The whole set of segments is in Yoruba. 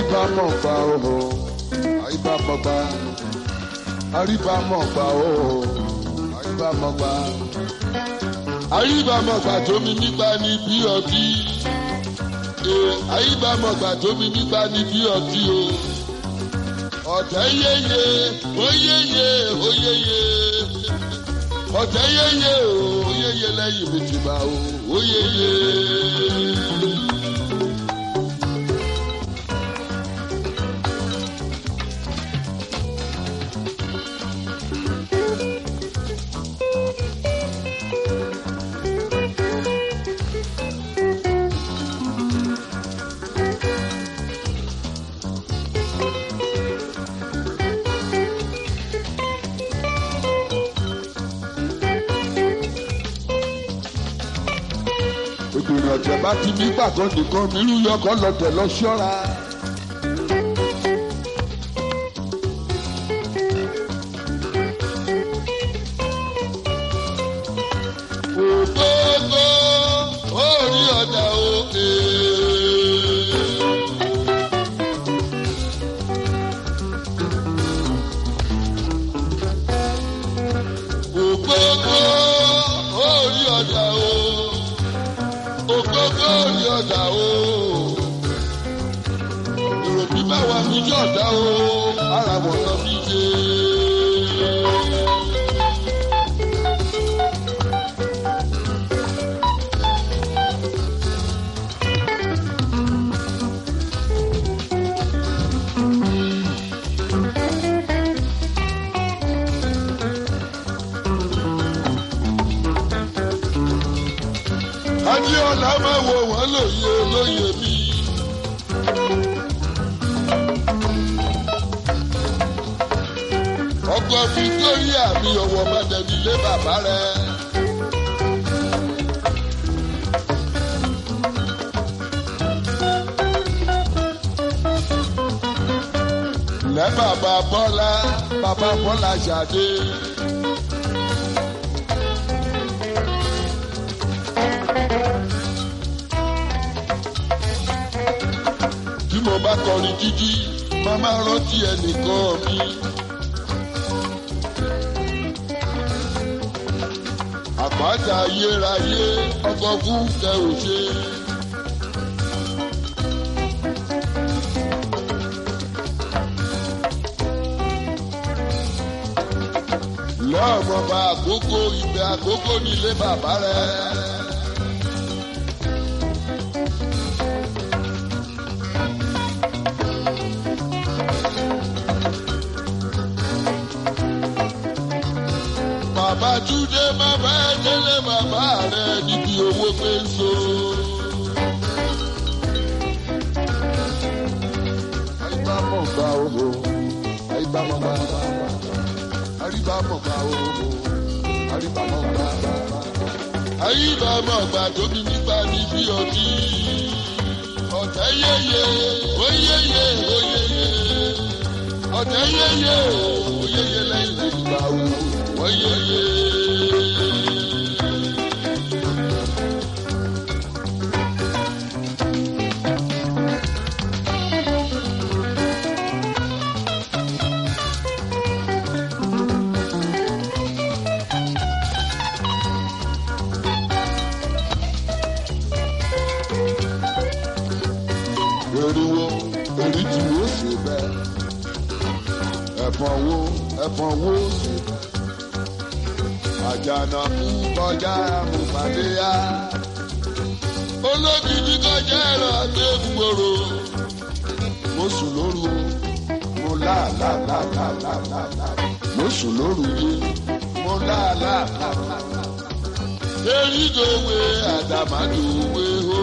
àríbámọ̀gbà o àríbámọ̀gbà àríbámọ̀gbà o àríbámọ̀gbà àríbámọ̀gbà tómi nígbà ní bí ọtí àríbámọ̀gbà tómi nígbà ní bí ọtí o ọ̀tẹ̀ yéye oyéye oyéye ọ̀tẹ̀ yéye oyéye lẹ́yìn mi ti bá o oyéye. ìgbìmọ̀ ọ̀tẹ̀ bá ti ní pàtó nìkan nínú yọkọ̀ lọ́tẹ̀ lọ ṣọ́ra. ògbógbó orí ọ̀dà òkè. ògbógbó orí ọ̀dà òkè. Ògógó ni ọ̀dà o. Èrò bí báwa mi jẹ́ ọ̀dà o, ara wọ̀ lọ bí jẹ́. Adéọlá máa wo wọ́n lóye lóye mi. Ọkọ Victoria mi ọwọ́ mọ́tẹ́bí lé bàbá rẹ̀. Lẹ́ bàbá Bọ́lá Ṣadé. Mo bá kọrin jíjí màmá rántí ẹnìkan mi. àpáta ayérayé ọkọ̀ fún kẹ ò ṣe. lọ́ọ̀mọba àkókò ìgbẹ́ àkókò nílé bàbá rẹ̀. Bàbá Túndé bàbá Délé bàbá rẹ̀ níbi owó pé ń so. Àyíbámọ̀ gba owó, àyíbámọ̀ gba àríbámọ̀ gba owó, àríbámọ̀ gba àyíbámọ̀ gba tóbi nípa níbi ọtí. Ọ̀tẹ̀ yéye, oyéye, oyéye, ọ̀tẹ̀ yéye, oyéye lẹ́yìn ìgbà wo. Oyeye. Eriwo, eriti wo ṣe bẹ́ẹ̀? Ẹ̀fọn wo ṣe bẹ́ẹ̀? Àjànà kú kọjá àmùpàdé yá. Olókìkí kọjá ẹ̀rọ àgbẹ̀gbòrò. Mo sùn lóru o, mo láàláàláàláàláà. Mo sùn lóru yé, mo láàláàláàláà. Erídòwe àdàmàdòwe o.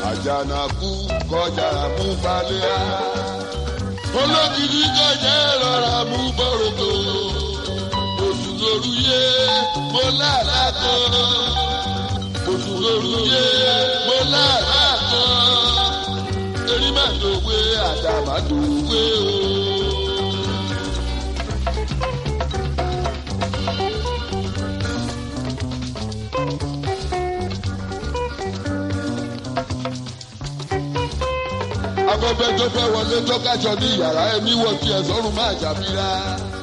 àjànàkú kọjá mú balẹ̀ á. olókìkí kọjá rọra mú bọ́rọ̀kọ̀. oṣù lóru yé mo láàlá kan. oṣù lóru yé mo láàlá kan. erímàdòwe àdàmàdòwe o. afẹ́fẹ́ tó fẹ́ wọlé tó kájọ ní yàrá ẹ̀mí wọ tiẹ̀ sọ́run máa jàmíra.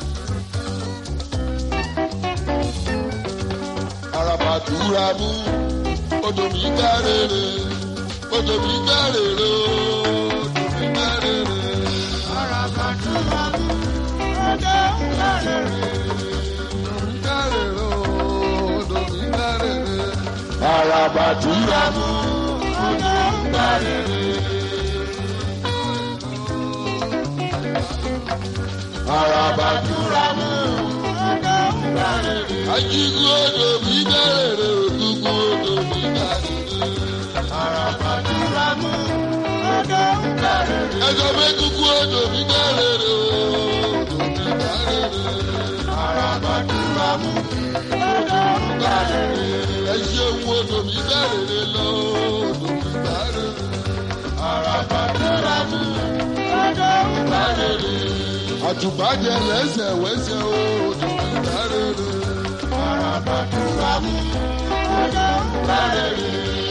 àràbàdúrà mú odò mi gbá rere odò mi gbá rere odò mi gbá rere. àràbàdúrà mú odò mi gbá rere odò mi gbá rere odò mi gbá rere. àràbàdúrà mú odò mi gbá rere. àràbàdúrà mú odò mi gbá rere. ajígun odò mi gbá rere ògùngùn odò mi gbá rere. àràbàdúrà mú odò mi gbá rere. ẹjọ́ mẹ́kúkú odò mi gbá rere odò mi gbá rere. àràbàdúrà mú odò mi gbá rere. ẹ ṣeun odò mi gbá rere lọ odò mi gbá rere. àràbàdúrà mú odò mi gbá rere. àtùbàjẹ lẹ́sẹ̀ wẹ́sẹ̀ odò mi gbá rere. àràbàdúrà mú odò mi gbá rere.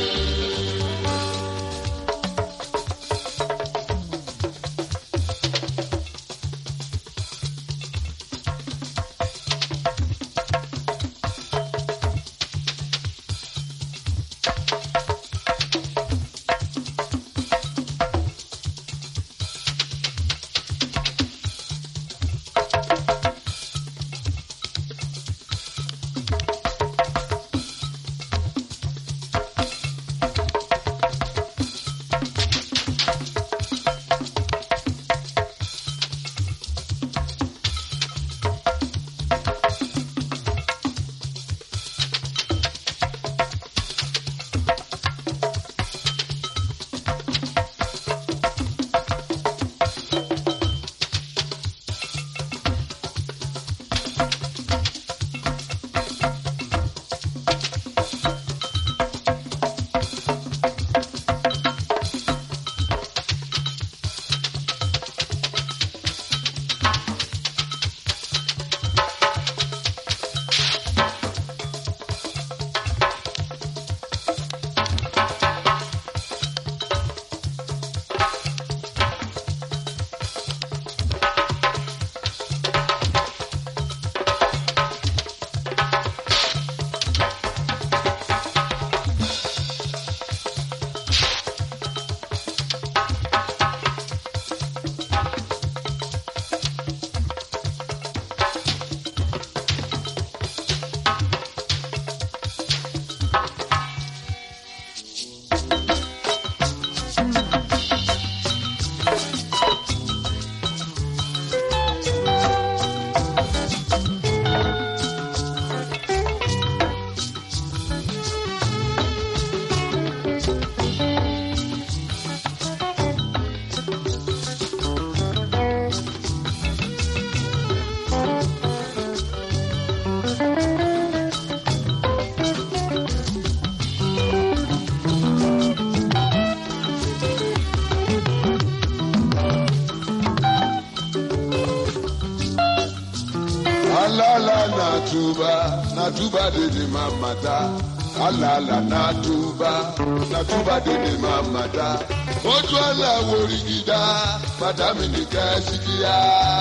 Natuba dede mamata, alala natuba dede mamata. Ojú àlà wòrí gidá, madame ní kẹ́sìkìyà.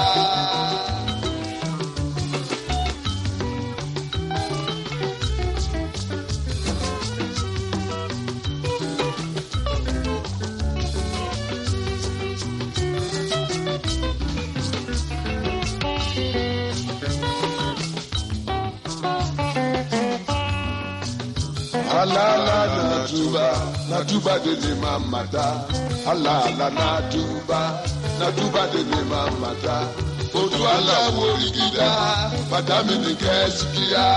Alala natuba dede mamata. Alala natuba dede mamata. Ojú àlà wòrí gidá, madame ní kẹ́sìkìyà.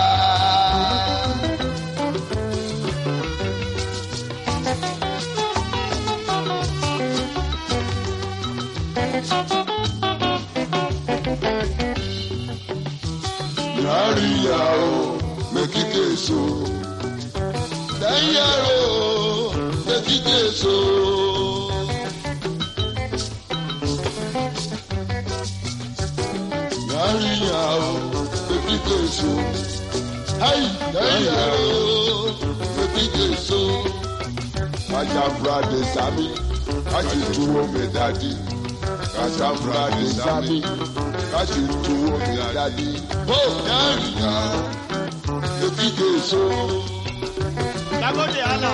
Yàríyà o, mẹ́kíkè so. Dẹ́yàrá o, mẹ́kíkè so. Yàríyà o, mẹ́kíkè so. Dẹ́yàrá o, mẹ́kíkè so. Kajabra de sami, kaji tuwo me dadi. Kajabra de sami, kaji tuwo me dadi. Oh, Yàríyà, mẹ́kíkè so. Lagode ala.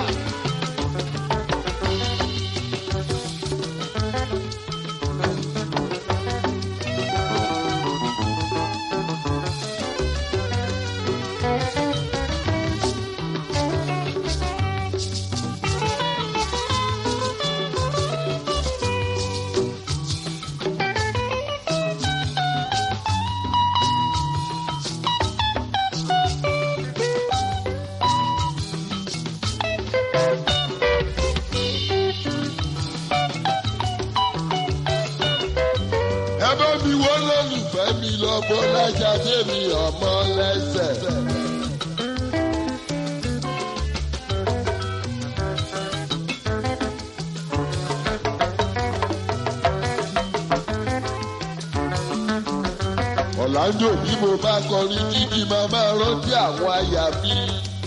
Mi lọ́gbọ́ lájà tèmi ọmọ lẹ́sẹ̀. Ọ̀làǹdò bí mo bá kọrin títí máa máa rántí àwọn aya mi.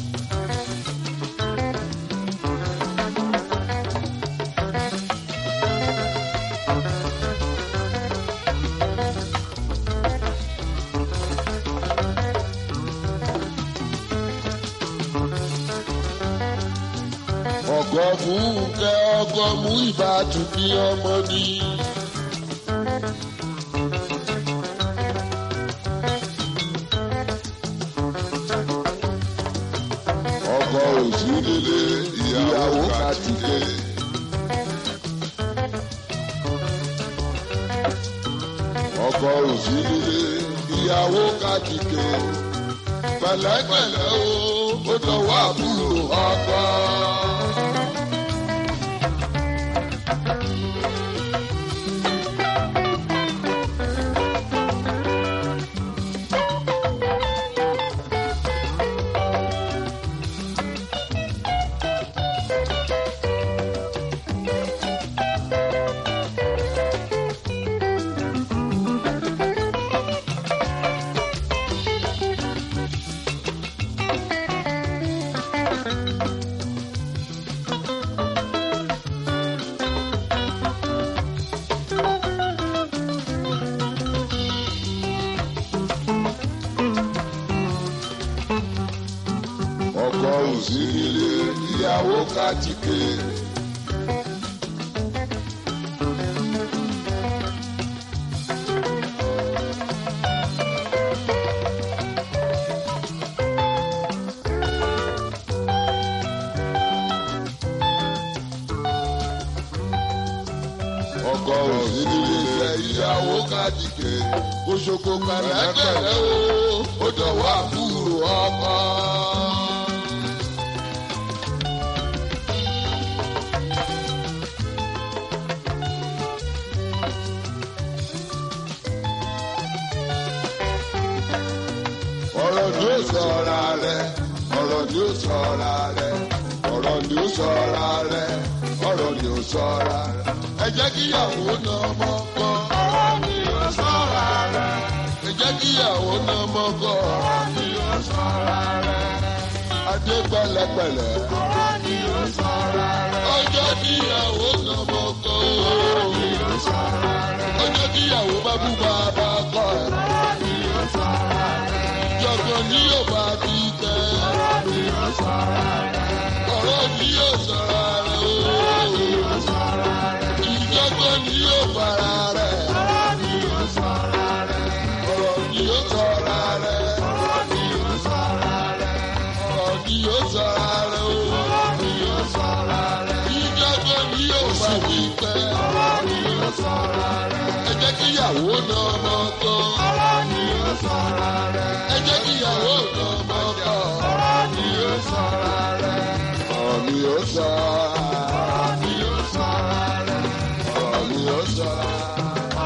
Ọkọ Fúnkẹ́ ọkọ mú ìbátú bí ọmọ ní. Ọkọ Òsínlélé ìyàwó Kàtìké. Ọkọ Òsínlélé ìyàwó Kàtìké. Pẹ̀lẹ́pẹ̀lẹ́ o, ó dọ̀wọ́ àbúrò ọkọ. Ọkọ Òsínlélé ìyàwó Kàtìké. Ọkọ Òsínlélé ìyàwó Kàtìké. Òṣogbo pẹ̀lẹ́pẹ̀lẹ́ o, ó dọ̀wọ́ àbúrò ọkọ. Ọ̀rọ̀ ni ó sọ̀ra rẹ̀, ọ̀rọ̀ ni ó sọ̀ra rẹ̀, ọ̀rọ̀ ni ó sọ̀ra rẹ̀, ọ̀rọ̀ ni ó sọ̀ra rẹ̀. Ẹ jẹ́ kíyàwó náà mọ́kọ́. Ọ̀rọ̀ ni ó sọ̀ra rẹ̀. Ẹ jẹ́ kíyàwó náà mọ́kọ́. Ọ̀rọ̀ ni ó sọ̀ra rẹ̀. Adé pẹ̀lẹ́pẹ̀lẹ́. Ọ̀rọ̀ ni ó sọ̀ra rẹ̀. Ọjọ́ kíyàwó náà mọ́kọ́. Ọ̀rọ̀ ni ó sọ̀ra rẹ̀. Ọjọ́ kíyàwó bá bú bàbá kọ́ ẹ̀. Ọ̀rọ̀ ni ó sọ̀ra rẹ̀. Jọ̀gbọ́n ni yóò bá bí tẹ́. Ọ̀rọ̀ ni ó sọ̀ra rẹ̀. Ọ̀rọ̀ ni yóò sọ̀ra rẹ̀. Ọ̀rọ̀ ni ó sọ̀ra rẹ̀. Ìjọ̀gbọ́n ni yóò bára rẹ̀. Ọ̀rọ̀ ni ó sọ̀ra rẹ̀. Ọ̀rọ̀ ni yóò sọ̀ra rẹ̀. Ọ̀rọ̀ ni yóò sọ̀ra rẹ̀. Ọ̀rọ̀ ni yóò sọ̀ra rẹ̀. Ọ̀rọ̀ ni yóò sọ̀ra rẹ̀. Ìjọ̀gbọ́n ni yóò bá bí tẹ́. Ọ̀rọ̀ ni yóò sọ̀ra rẹ̀. Ẹ jẹ́ kíyàwó náà mọ́kọ́. Ọ̀rọ̀ ni yóò sọ̀ra rẹ̀. Ẹ jẹ́ kíyàwó náà mọ́kọ́. Ọ̀rọ̀ ni yóò sọ̀ra rẹ̀. Ọ̀rọ̀ ni yóò sọ̀ra rẹ̀. Ọ̀rọ̀ ni yóò sọ̀ra rẹ̀. Ọ̀rọ̀ ni yóò sọ̀ra rẹ̀.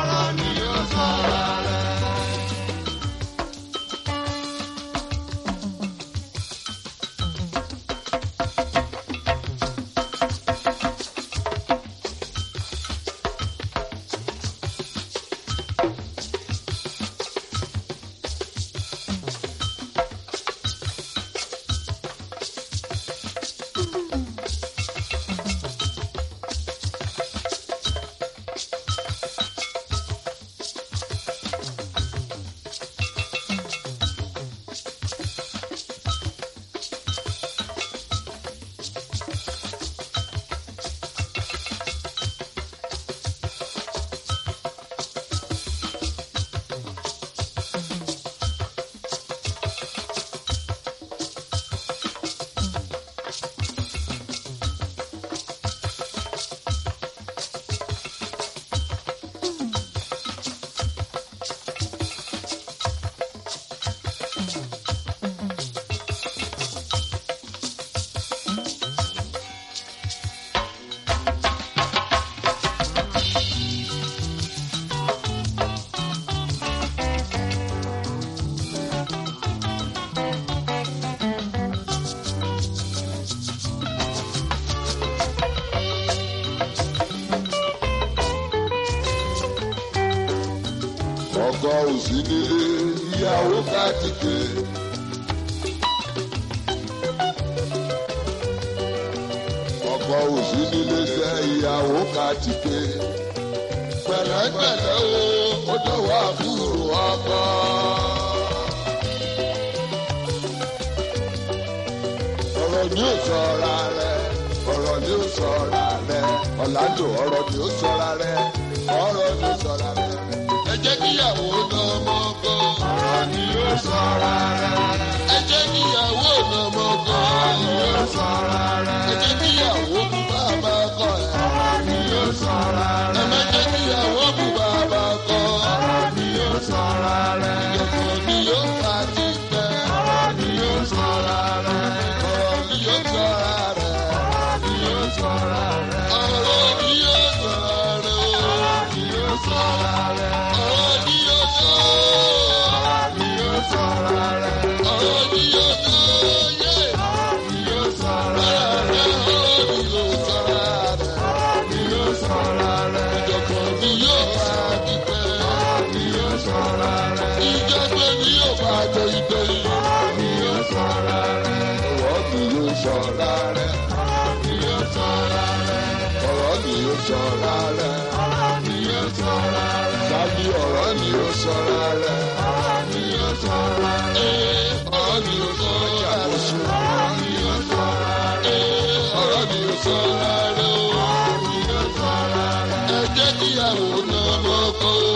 ọkọ òsì nílé ìyàwó kàtìkè. ọkọ òsì nílé sẹ́ ìyàwó kàtìkè. pẹ̀lẹ́pẹ̀lẹ́ o ó dọ̀wọ́ àbúrò ọkọ. ọ̀rọ̀ ni ó sọ̀ra rẹ̀ ọ̀rọ̀ ni ó sọ̀ra rẹ̀ ọ̀làjò ọ̀rọ̀ ni ó sọ̀ra rẹ̀ ọ̀rọ̀ ni ó sọ̀ra rẹ̀. ẹ jẹ́ kíyàwó náà mọ́ kọ́. ọ̀rọ̀ ni ó sọ̀ra rẹ̀. ẹ jẹ́ kíyàwó náà mọ́ kọ́. ọ̀rọ̀ ni ó sọ̀ra rẹ̀. ẹ jẹ́ kíyàwó kú bàbá kọ́ ẹ̀. ọ̀rọ̀ ni ó sọ̀ra rẹ̀. ẹ má jẹ́ kíyàwó kú bàbá kọ́. ọ̀rọ̀ ni ó sọ̀ra rẹ̀. ìjọba ni yóò fà ti tẹ́. ọ̀rọ̀ ni ó sọ̀ra rẹ̀. ọ̀rọ̀ ni yóò sọ̀ra rẹ̀. ọ̀rọ̀ ni yóò sọ̀ra rẹ̀. ọ̀rọ̀ ni yóò sọ̀ra rẹ̀. ọ̀rọ̀ ni yóò sọ̀ra rẹ̀. ọ̀rọ̀ ni yóò sọ̀ra rẹ̀. ọ̀rọ̀ ni yóò sọ̀ra rẹ̀. Sábì ọ̀rọ̀ ni ó sọ̀ra rẹ̀. Ọ̀rọ̀ ni ó sọ̀ra rẹ̀. Ọ̀rọ̀ ni ó sọ̀ra rẹ̀. Ọ̀rọ̀ ni ó sọ̀ra rẹ̀. Ọ̀rọ̀ ni ó sọ̀ra rẹ̀. Ọ̀rọ̀ ni ó sọ̀ra rẹ̀. Ẹ jẹ́ kíyàwó náà mọ́kọ́.